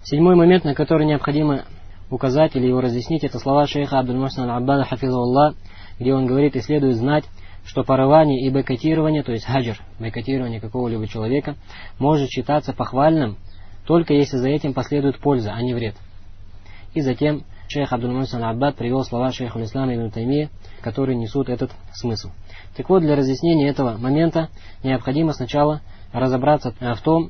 Седьмой момент, на который необходимо указать или его разъяснить, это слова шейха Абдуль-Мухсин Аль-Аббада, хафизахуллах, где он говорит: и следует знать, что порывание и бойкотирование, то есть хаджр, бойкотирование какого-либо человека, может считаться похвальным, только если за этим последует польза, а не вред. И затем шейх Абдуль-Мухсин Аль-Аббад привел слова шейха Аль-Ислама ибн Таймия, которые несут этот смысл. Так вот, для разъяснения этого момента необходимо сначала разобраться в том,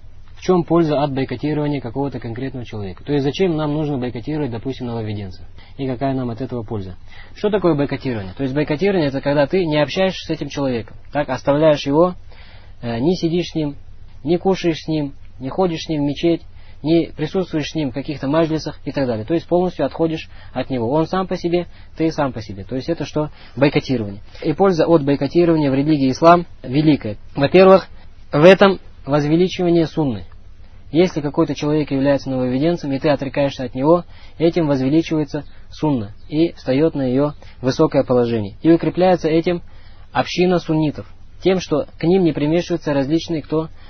в чем польза от бойкотирования какого-то конкретного человека. То есть зачем нам нужно бойкотировать, допустим, нововведенца, и какая нам от этого польза. Что такое бойкотирование? То есть бойкотирование — это когда ты не общаешься с этим человеком, так оставляешь его, не сидишь с ним, не кушаешь с ним, не ходишь с ним в мечеть, не присутствуешь с ним в каких-то маджлисах и так далее. То есть полностью отходишь от него. Он сам по себе, ты сам по себе. То есть это что? Бойкотирование. И польза от бойкотирования в религии ислам великая. Во-первых, в этом возвеличивание сунны. Если какой-то человек является нововведенцем, и ты отрекаешься от него, этим возвеличивается сунна и встает на ее высокое положение. И укрепляется этим община суннитов, тем, что к ним не примешиваются различные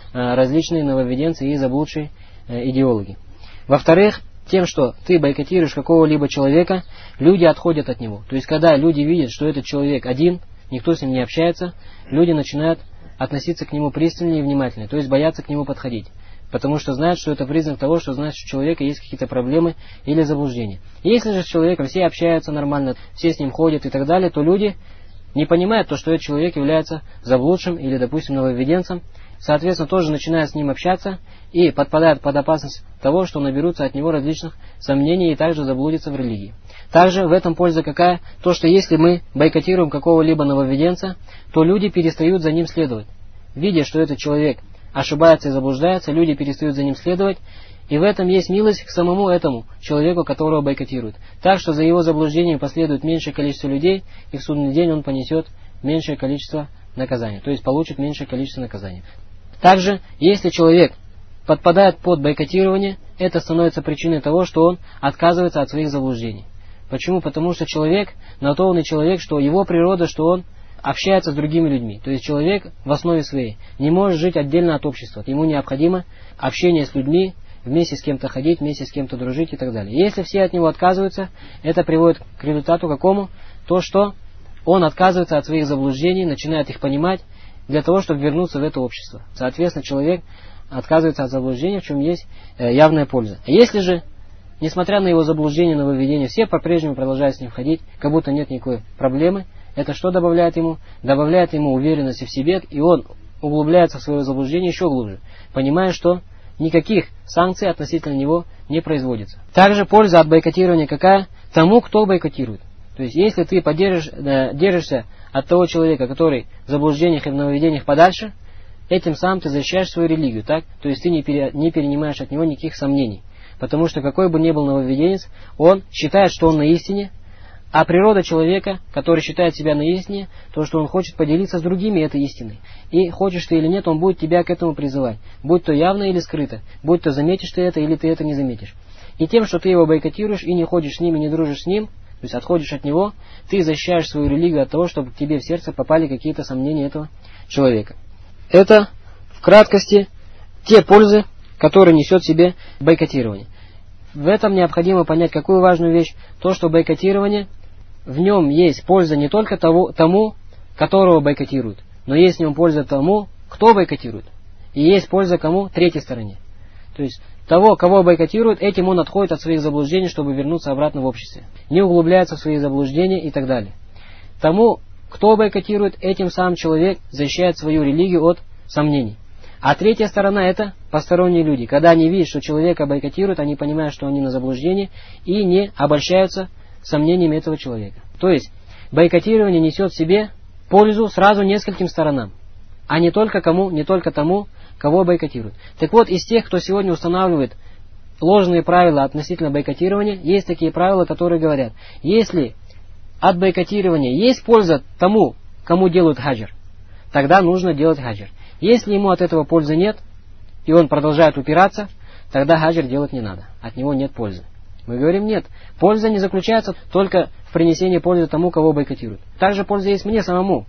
нововведенцы и заблудшие идеологи. Во-вторых, тем, что ты бойкотируешь какого-либо человека, люди отходят от него. То есть, когда люди видят, что этот человек один, никто с ним не общается, люди начинают относиться к нему пристальнее и внимательнее, то есть боятся к нему подходить. Потому что знают, что это признак того, что значит, у человека есть какие-то проблемы или заблуждения. Если же с человеком все общаются нормально, все с ним ходят и так далее, то люди не понимают то, что этот человек является заблудшим или, допустим, нововведенцем, соответственно, тоже начинают с ним общаться и подпадают под опасность того, что наберутся от него различных сомнений и также заблудятся в религии. Также в этом польза какая? То, что если мы бойкотируем какого-либо нововведенца, то люди перестают за ним следовать. Видя, что этот человек ошибается и заблуждается, люди перестают за ним следовать, и в этом есть милость к самому этому человеку, которого бойкотируют. Так что за его заблуждением последует меньшее количество людей, и в судный день он понесет меньшее количество наказания, то есть получит меньшее количество наказания. Также, если человек подпадает под бойкотирование, это становится причиной того, что он отказывается от своих заблуждений. Почему? Потому что человек, натурный человек, что его природа, что он общается с другими людьми. То есть человек в основе своей не может жить отдельно от общества. Ему необходимо общение с людьми, вместе с кем-то ходить, вместе с кем-то дружить и так далее. И если все от него отказываются, это приводит к результату какому? То, что он отказывается от своих заблуждений, начинает их понимать для того, чтобы вернуться в это общество. Соответственно, человек отказывается от заблуждений, в чем есть явная польза. Если же, несмотря на его заблуждение, нововведение, все по-прежнему продолжают с ним ходить, как будто нет никакой проблемы, это что добавляет ему? Добавляет ему уверенности в себе, и он углубляется в свое заблуждение еще глубже, понимая, что никаких санкций относительно него не производится. Также польза от бойкотирования какая? Тому, кто бойкотирует. То есть, если ты держишься от того человека, который в заблуждениях и в нововведениях подальше, этим самым ты защищаешь свою религию, так? То есть, ты не перенимаешь от него никаких сомнений. Потому что какой бы ни был нововведенец, он считает, что он на истине, а природа человека, который считает себя на истине, то, что он хочет поделиться с другими этой истиной. И хочешь ты или нет, он будет тебя к этому призывать. Будь то явно или скрыто. Будь то заметишь ты это или ты это не заметишь. И тем, что ты его бойкотируешь и не ходишь с ним, и не дружишь с ним, то есть отходишь от него, ты защищаешь свою религию от того, чтобы к тебе в сердце попали какие-то сомнения этого человека. Это, в краткости, те пользы, которые несет в себе бойкотирование. В этом необходимо понять какую важную вещь. То, что бойкотирование, в нем есть польза не только тому, которого бойкотируют, но есть в нем польза тому, кто бойкотирует. И есть польза кому? Третьей стороне. То есть того, кого бойкотируют, этим он отходит от своих заблуждений, чтобы вернуться обратно в обществе. Не углубляется в свои заблуждения и так далее. Тому, кто бойкотирует, этим сам человек защищает свою религию от сомнений. А третья сторона — это посторонние люди. Когда они видят, что человека бойкотируют, они понимают, что они на заблуждении и не обольщаются сомнениями этого человека. То есть бойкотирование несет в себе пользу сразу нескольким сторонам, а не только тому, кого бойкотируют. Так вот, из тех, кто сегодня устанавливает ложные правила относительно бойкотирования, есть такие правила, которые говорят: если от бойкотирования есть польза тому, кому делают хаджр, тогда нужно делать хаджр. Если ему от этого пользы нет, и он продолжает упираться, тогда хаджр делать не надо, от него нет пользы. Мы говорим: нет, польза не заключается только в принесении пользы тому, кого бойкотируют. Также польза есть мне самому.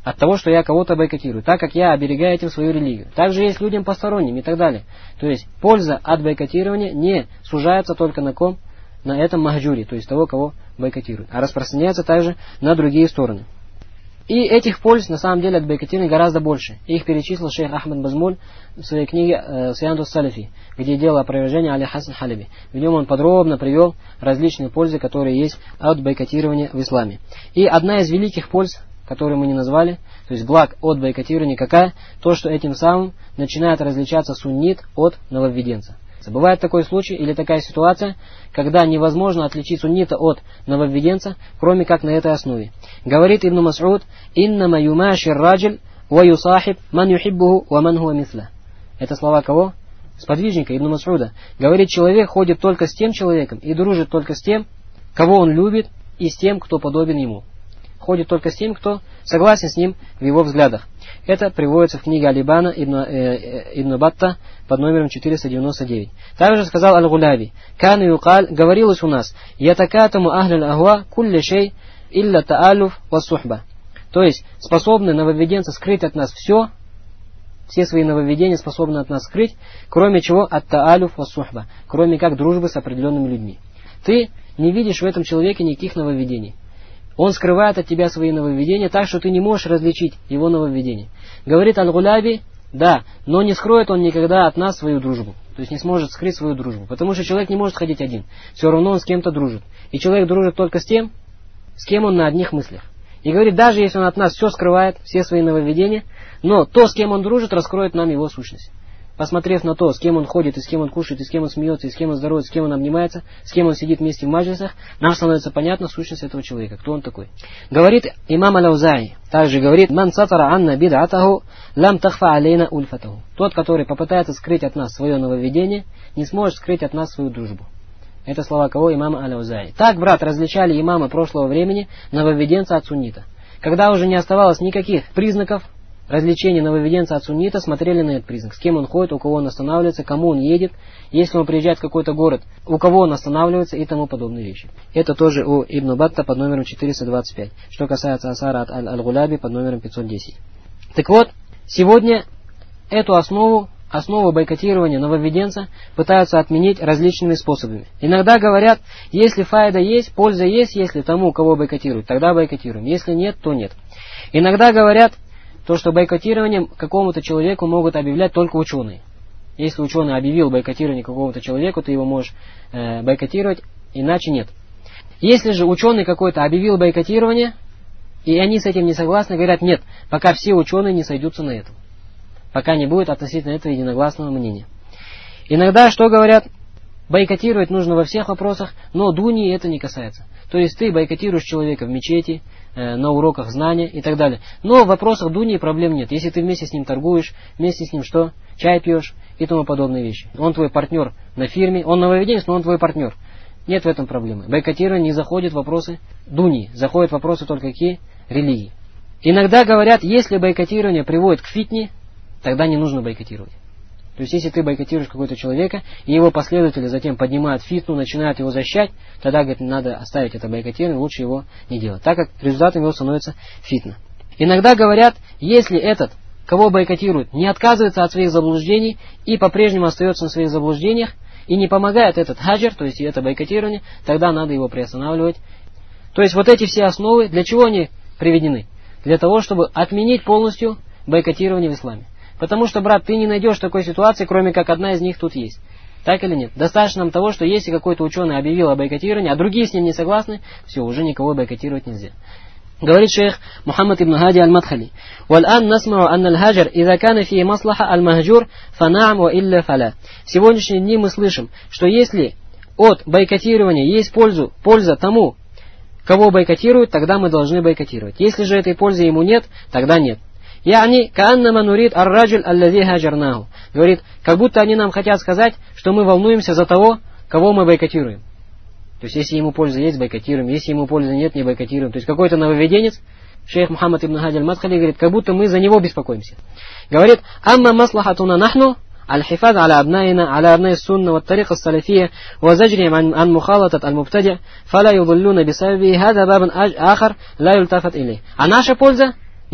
от того, что я кого-то бойкотирую, так как я оберегаю этим свою религию. Также есть людям посторонним и так далее. То есть польза от бойкотирования не сужается только на ком? На этом махджуре, то есть того, кого бойкотируют, а распространяется также на другие стороны. И этих польз на самом деле от бойкотирования гораздо больше. Их перечислил шейх Ахмад Базмуль в своей книге «Сиянтус Салифи», где делал опровержение Али Хасан Халеби. В нем он подробно привел различные пользы, которые есть от бойкотирования в исламе. И одна из великих польз, которую мы не назвали, то есть благ от бойкотирования, какая? То, что этим самым начинает различаться суннит от нововведенца. Бывает такой случай или такая ситуация, когда невозможно отличить суннита от нововведенца, кроме как на этой основе. Говорит Ибн Мас'уд: «Иннама юмашир раджиль ва юсахиб ман юхиббуху ва ман хуа мисля». Это слова кого? Сподвижника Ибн Мас'уда. Говорит, человек ходит только с тем человеком и дружит только с тем, кого он любит, и с тем, кто подобен ему. Ходит только с тем, кто согласен с ним в его взглядах. Это приводится в книге Алибана Ибн Батта под номером 499. Также сказал Аль-Гуляби: «Кан юкаль, говорилось у нас, ятакатаму ахляль ахва кулля шей илля таалюф ва сухба». То есть, способны нововведенцы скрыть от нас все свои нововведения способны от нас скрыть, кроме чего от таалюф ва сухба, кроме как дружбы с определенными людьми. Ты не видишь в этом человеке никаких нововведений. Он скрывает от тебя свои нововведения, так что ты не можешь различить его нововведения. Говорит Аль-Гуляби: да, но не скроет он никогда от нас свою дружбу. То есть не сможет скрыть свою дружбу. Потому что человек не может ходить один. Все равно он с кем-то дружит. И человек дружит только с тем, с кем он на одних мыслях. И говорит, даже если он от нас все скрывает, все свои нововведения, но то, с кем он дружит, раскроет нам его сущность. Посмотрев на то, с кем он ходит, и с кем он кушает, и с кем он смеется, и с кем он здоровается, с кем он обнимается, с кем он сидит вместе в маджлисах, нам становится понятна сущность этого человека, кто он такой. Говорит имам Аль-Аузаи, также говорит: «Ман сатара анна бид'атаху, лам тахфа алейна ульфатаху». Тот, который попытается скрыть от нас свое нововведение, не сможет скрыть от нас свою дружбу. Это слова кого? Имама Аль-Аузаи. Так, брат, различали имамы прошлого времени нововведенца от суннита. Когда уже не оставалось никаких признаков развлечения нововведенца от суннита, смотрели на этот признак. С кем он ходит, у кого он останавливается, кому он едет, если он приезжает в какой-то город, у кого он останавливается и тому подобные вещи. Это тоже у Ибн Батта под номером 425. Что касается асара от Аль-Гуляби под номером 510. Так вот, сегодня эту основу бойкотирования нововведенца пытаются отменить различными способами. Иногда говорят, если файда есть, польза есть, если тому, кого бойкотируют, тогда бойкотируем. Если нет, то нет. Иногда говорят, то, что бойкотированием какому-то человеку могут объявлять только ученые. Если ученый объявил бойкотирование какому-то человеку, ты его можешь бойкотировать, иначе нет. Если же ученый какой-то объявил бойкотирование, и они с этим не согласны, говорят, нет, пока все ученые не сойдутся на этом. Пока не будет относительно этого единогласного мнения. Иногда, что говорят, бойкотировать нужно во всех вопросах, но дуни это не касается. То есть ты бойкотируешь человека в мечети, на уроках знания и так далее. Но в вопросах дуни проблем нет. Если ты вместе с ним торгуешь, вместе с ним что? Чай пьешь и тому подобные вещи. Он твой партнер на фирме, он нововведенец, но он твой партнер. Нет в этом проблемы. Бойкотирование не заходит в вопросы дуни, заходят в вопросы только какие? Религии. Иногда говорят, если бойкотирование приводит к фитне, тогда не нужно бойкотировать. То есть, если ты бойкотируешь какого-то человека, и его последователи затем поднимают фитну, начинают его защищать, тогда, говорит, надо оставить это бойкотирование, лучше его не делать, так как результатом его становится фитна. Иногда говорят, если этот, кого бойкотируют, не отказывается от своих заблуждений и по-прежнему остается на своих заблуждениях, и не помогает этот хаджар, то есть это бойкотирование, тогда надо его приостанавливать. То есть, вот эти все основы, для чего они приведены? Для того, чтобы отменить полностью бойкотирование в исламе. Потому что, брат, ты не найдешь такой ситуации, кроме как одна из них тут есть. Так или нет? Достаточно нам того, что если какой-то ученый объявил о бойкотировании, а другие с ним не согласны, все, уже никого бойкотировать нельзя. Говорит шейх Мухаммад ибн Хади аль-Мадхали: «Вал'ан насмау анна аль-хаджар, иза кана фии маслаха аль-махджур, фанаам ва илля фаля». В сегодняшние дни мы слышим, что если от бойкотирования есть польза тому, кого бойкотируют, тогда мы должны бойкотировать. Если же этой пользы ему нет, тогда нет. Яни кааннама нурид ар-раджуль аллази хаджарнаху. Говорит, как будто они нам хотят сказать, что мы волнуемся за того, кого мы бойкотируем. То есть, если ему польза есть, бойкотируем. Если ему пользы нет, не бойкотируем. То есть, какой-то нововведенец, шейх Мухаммад ибн Хади аль-Мадхали, говорит, как будто мы за него беспокоимся. Говорит, амма маслахатуна нахну аль-хифад аля абнаина, аля абнай сунна, ва тарика салафия, ва заджрим ан мухалатат аль-мубтадя, фала юдаллюна бисаби, хада бабан ахар, ла юльтафат илей. А наша польза?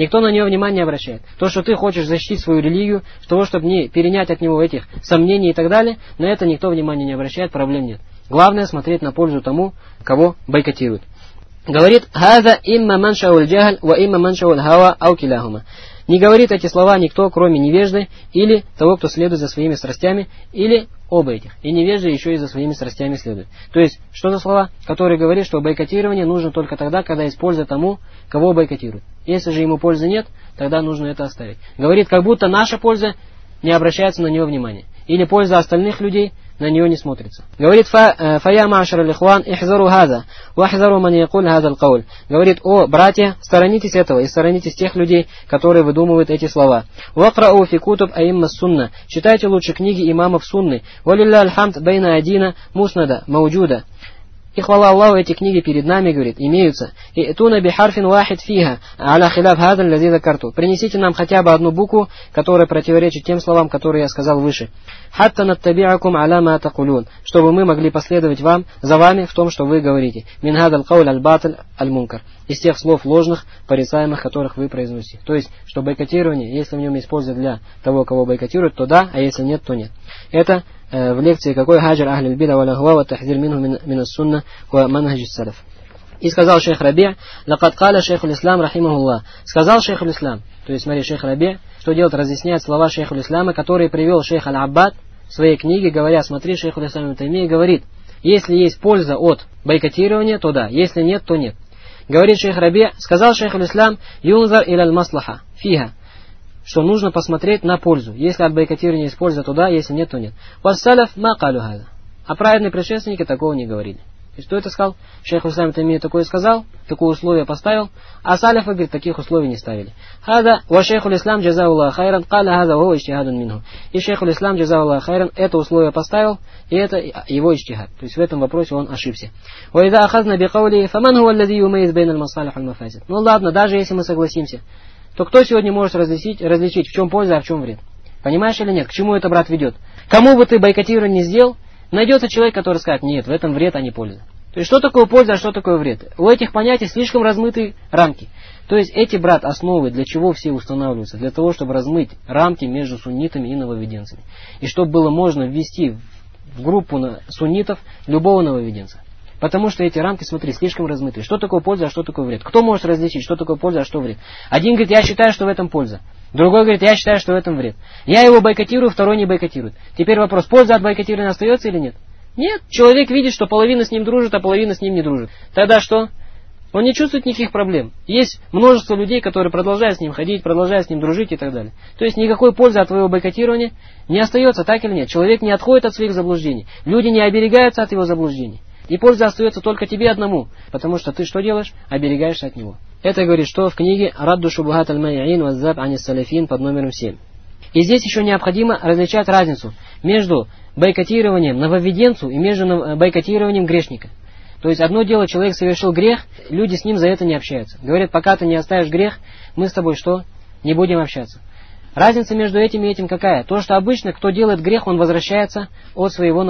Никто на него внимания не обращает. То, что ты хочешь защитить свою религию, того, чтобы не перенять от него этих сомнений и так далее, на это никто внимания не обращает, проблем нет. Главное смотреть на пользу тому, кого бойкотируют. Говорит, «Хаза имма маншауль джахаль, ва имма маншауль хава, ау киляхума». Не говорит эти слова никто, кроме невежды, или того, кто следует за своими страстями, или оба этих. И невежды еще и за своими страстями следует. То есть, что за слова, которые говорят, что бойкотирование нужно только тогда, когда есть польза тому, кого бойкотируют. Если же ему пользы нет, тогда нужно это оставить. Говорит, как будто наша польза не обращается на него внимания. Или польза остальных людей на нее не смотрится. Говорит, «Фая ма'шар аль-ихван, ихзару хаза, вахзару ман якуль хаза аль-кауль». Говорит, о, братья, сторонитесь этого и сторонитесь тех людей, которые выдумывают эти слова. «Вакрау фи кутуб аимма сунна». Читайте лучше книги имамов сунны. «Валилля аль-хамд байна адина муснада мауджуда». И хвала Аллаху, эти книги перед нами, говорит, имеются. И туна бихарфин вахид фиха, аля хиляф хазаль лазида карту. Принесите нам хотя бы одну букву, которая противоречит тем словам, которые я сказал выше. Хатта наттабиакум аля ма тaqулун, чтобы мы могли последовать вам, за вами в том, что вы говорите. Мин хадал кауль аль-баталь аль-мункар. Из тех слов ложных, порицаемых, которых вы произносите. То есть, что бойкотирование, если в нем есть польза для того, кого бойкотируют, то да, а если нет, то нет. Это в лекции «Какой хаджар ахлиль бида ва лахва ва тахзир минху мин ас-сунна ва манхадж ас-салаф». И сказал шейх Раби, «Лакад каля шейхуль ислам рахимахуллах». Сказал шейхуль ислам, то есть, смотри, шейх Раби, что делает, разъясняет слова шейхуль ислама, которые привел шейх аль-Аббад в своей книге, говоря, смотри, шейхуль ислам ибн Таймия говорит, если есть польза от бойкотирования, то да, если нет, то нет. Говорит шейх Раби, сказал шейхуль ислам, «Юнзар иляль маслаха фиха», что нужно посмотреть на пользу. Если от бойкотирования есть польза, то да, если нет, то нет. «Вассаляф ма калю хаза». А праведные предшественники такого не говорили. То есть, кто это сказал? Шейх Ислам Таймия такое сказал, такое условие поставил, а салифы, говорит, таких условий не ставили. Хаза ва шейхуль ислам джазауллах хайран, каля хаза ва ичтихадун минху. И шейхуль ислам джазауллах хайран это условие поставил, и это его ичтихад. То есть, в этом вопросе он ошибся. Ва иза ахазна би каули, фаман хуа аллади юмейз бейн аль-масалих аль-мафазид. Ну ладно, даже если мы согласимся, то кто сегодня может различить, в чем польза, а в чем вред? Понимаешь или нет? К чему это, брат, ведет? Кому бы ты бойкотирование не сделал, найдется человек, который скажет, нет, в этом вред, а не польза. То есть, что такое польза, а что такое вред? У этих понятий слишком размытые рамки. То есть, эти, брат, основы для чего все устанавливаются? Для того, чтобы размыть рамки между суннитами и нововведенцами. И чтобы было можно ввести в группу суннитов любого нововведенца. Потому что эти рамки, смотри, слишком размытые. Что такое польза, а что такое вред? Кто может различить, что такое польза, а что вред? Один говорит, я считаю, что в этом польза. Другой говорит, я считаю, что в этом вред. Я его бойкотирую, второй не бойкотирует. Теперь вопрос, польза от бойкотирования остается или нет? Нет. Человек видит, что половина с ним дружит, а половина с ним не дружит. Тогда что? Он не чувствует никаких проблем. Есть множество людей, которые продолжают с ним ходить, продолжают с ним дружить и так далее. То есть никакой пользы от твоего бойкотирования не остается, так или нет? Человек не отходит от своих заблуждений. Люди не оберегаются от его заблуждений. И польза остается только тебе одному, потому что ты что делаешь? Оберегаешься от него. Это говорит, что в книге «Радду шубухат аль-майяин ваззаб анис салафин» под номером 7. И здесь еще необходимо различать разницу между бойкотированием нововведенцу и между бойкотированием грешника. То есть одно дело, человек совершил грех, люди с ним за это не общаются. Говорят, пока ты не оставишь грех, мы с тобой что? Не будем общаться. Разница между этим и этим какая? То, что обычно, кто делает грех, он возвращается от своего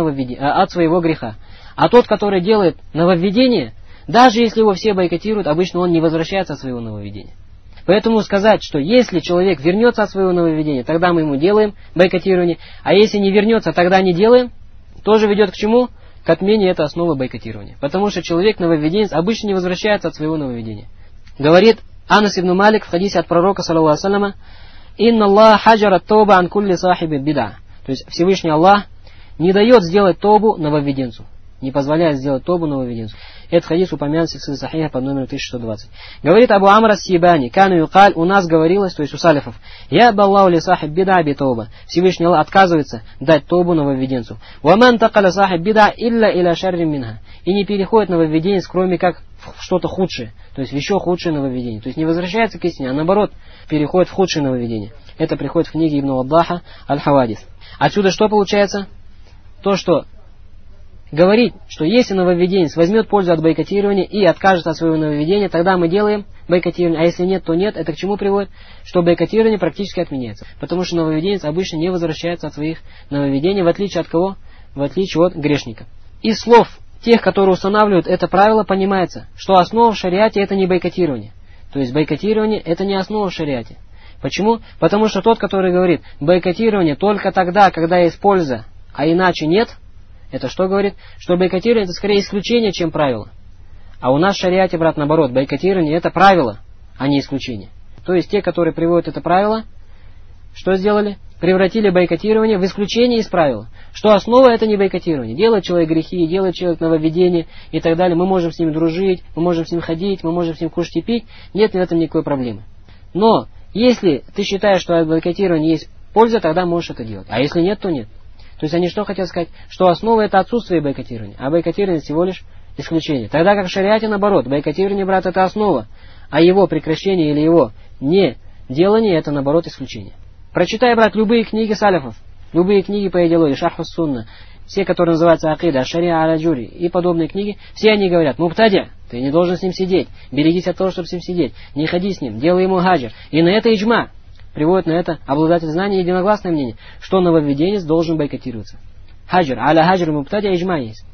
греха. А тот, который делает нововведение, даже если его все бойкотируют, обычно он не возвращается от своего нововведения. Поэтому сказать, что если человек вернется от своего нововведения, тогда мы ему делаем бойкотирование, а если не вернется, тогда не делаем, тоже ведет к чему? К отмене этой основы бойкотирования. Потому что человек нововведенец обычно не возвращается от своего нововведения. Говорит Анас ибн Малик в хадисе от пророка, саллаллаху алейхи ва саллям, «Инна Аллах хаджара тоба ан кулли сахиби бида». То есть Всевышний Аллах не дает сделать тобу нововведенцу. Не позволяет сделать тобу нововведенцу. Этот хадис упомянется в Сахиха под номером 1120. Говорит Абу Амр ас-Сибани, «Кану юкаль», у нас говорилось, то есть у салифов, «Я баллаху ли сахиб бида би тоба». Всевышний Аллах отказывается дать тобу нововведенцу. «Ваман такаля сахиб бида илля иля шаррим минха». И не переходит нововведенец, кроме как в что-то худшее, то есть в еще худшее нововведение. То есть не возвращается к истине, а наоборот, переходит в худшее нововведение. Это приходит в книге Ибн Ваддаха Аль-Хавадис. Отсюда что получается? То, что говорить, что если нововведенец возьмет пользу от бойкотирования и откажет от своего нововведения, тогда мы делаем бойкотирование, а если нет, то нет. Это к чему приводит? Что бойкотирование практически отменяется. Потому что нововведенец обычно не возвращается от своих нововведений, в отличие от кого? В отличие от грешника. Из слов тех, которые устанавливают это правило, понимается, что основа в шариате это не бойкотирование. То есть бойкотирование это не основа в шариате. Почему? Потому что тот, который говорит бойкотирование только тогда, когда есть польза, а иначе нет, это что говорит? Что бойкотирование это скорее исключение, чем правило. А у нас в шариате, брат, наоборот, бойкотирование это правило, а не исключение. То есть те, которые приводят это правило, что сделали? Превратили бойкотирование в исключение из правила. Что основа это не бойкотирование. Делает человек грехи, делает человек нововведение и так далее. Мы можем с ним дружить, мы можем с ним ходить, мы можем с ним кушать и пить. Нет в этом никакой проблемы. Но если ты считаешь, что от бойкотирования есть польза, тогда можешь это делать. А если нет, то нет. То есть они что хотят сказать? Что основа это отсутствие бойкотирования, а бойкотирование всего лишь исключение. Тогда как в шариате наоборот, бойкотирование, брат, это основа, а его прекращение или его не делание это наоборот исключение. Прочитай, брат, любые книги саляфов, любые книги по идеологии, Шарху Сунна, все, которые называются Акида, Шария Аля-Джури и подобные книги, все они говорят: мубтади, ты не должен с ним сидеть, берегись от того, чтобы с ним сидеть, не ходи с ним, делай ему хаджр. И на это иджма, приводит на это обладатель знания единогласное мнение, что нововведенец должен бойкотироваться. Хаджр, аля хаджр мубтади иджма есть.